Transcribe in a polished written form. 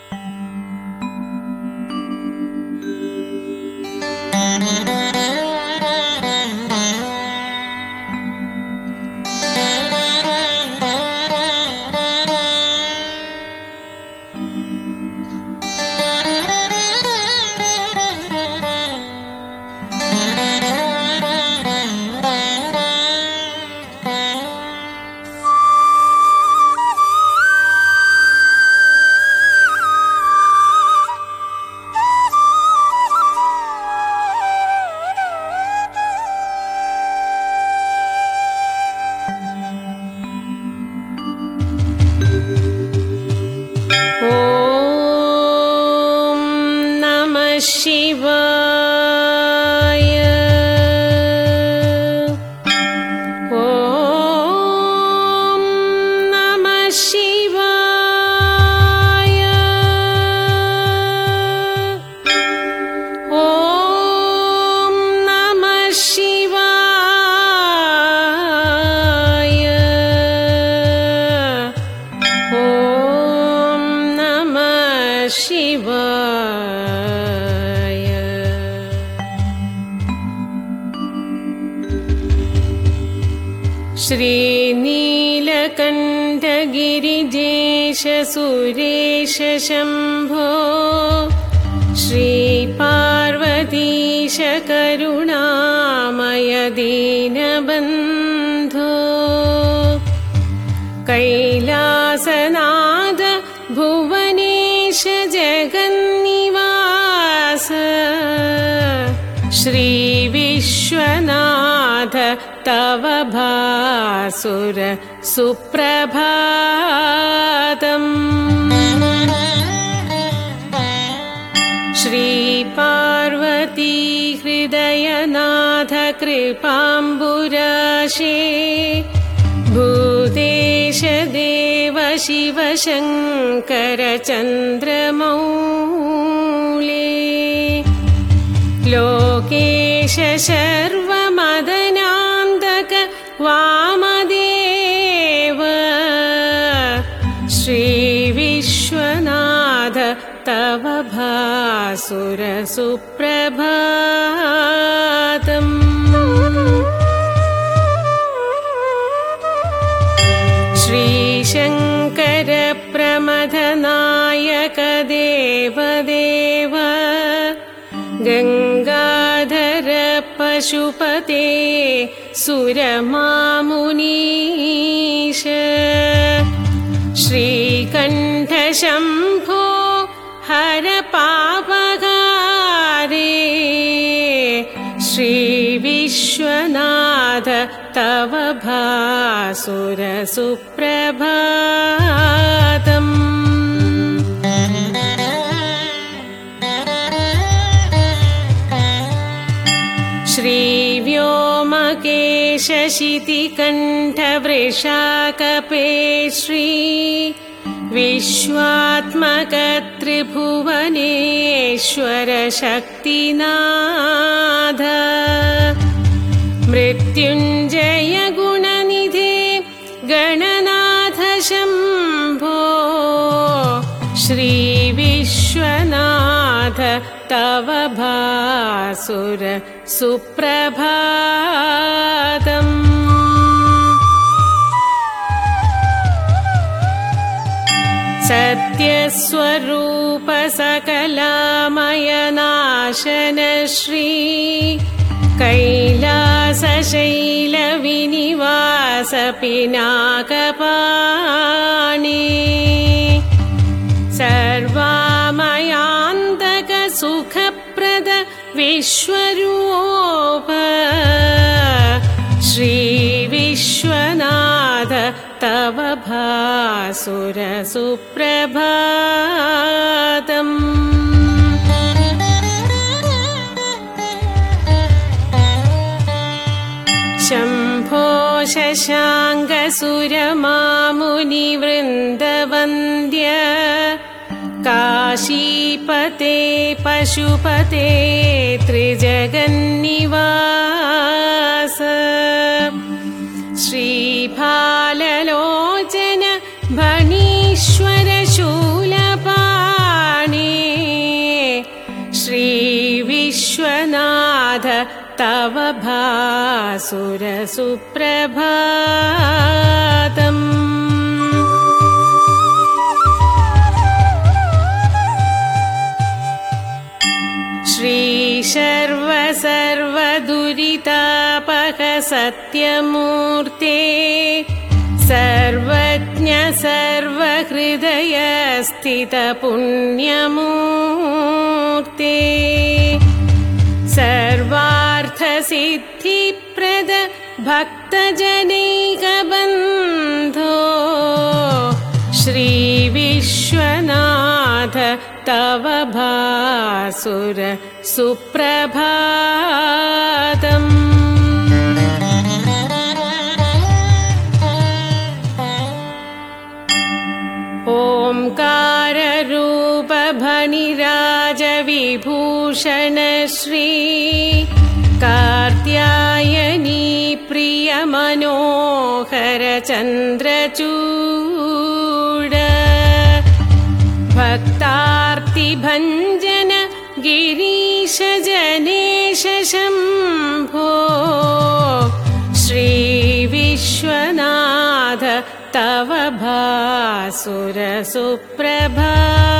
श्रीनीलकण्ठगिरिजेश सुरेश शम्भो श्रीपार्वतीश करुणामय दीनबन्धो कैलासनाथ भुवनेश जगन्निवास श्रीविश्वनाथ तव भासुर सुप्रभातम् श्रीपार्वती हृदयनाथ कृपाम्बुराशे भूतेश देव शिव शङ्कर चन्द्रमौले लोकेश शर्वमदनान्तक वामदेव श्रीविश्वनाथ तव भासुर सुप्रभातम् श्रीशङ्कर प्रमथनायक देवदेव गङ्गाधर पशुपते सुरमामुनीश श्रीकण्ठ शम्भो हर पापहारे श्रीविश्वनाथ तव भासुर सुप्रभातम् श्रीव्योमकेश शितिकण्ठ वृषाकपे श्री विश्वात्मक त्रिभुवनेश्वर शक्तिनाथ मृत्युञ्जय गुणनिधे गणनाथ शम्भो श्रीविश्वनाथ तव भासुर सुप्रभातम् सत्यस्वरूप सकलामय नाशन श्री कैलासशैल विनिवास पिनाकपाणि सर्वामयान्तक सुखप्रद विश्वरूप श्रीविश्वनाथ तव भासुर सुप्रभातम् शम्भो शशाङ्क सुरमामुनिवृन्दवन्द्य काशीपते पशुपते त्रिजगन्निवास श्रीभाललोचन भणीश्वर शूलपाण तव भासुरसुप्रभातम् श्री सर्वदुरितापह सत्यमूर्ते सर्वज्ञ सर्वहृदय स्थित पुण्यमूर्ते सर्वार्थसिद्धिप्रद भक्तजनैकबन्धो श्री विश्वनाथ तव भासुर सुप्रभातम् ओंकाररूप भणिराज विभूषण श्री कात्यायनी प्रिय मनोहर चन्द्रचूड भक्तार्तिभञ्जन गिरीश जनेश शम्भो श्री विश्वनाथ तव भासुर सुप्रभातम्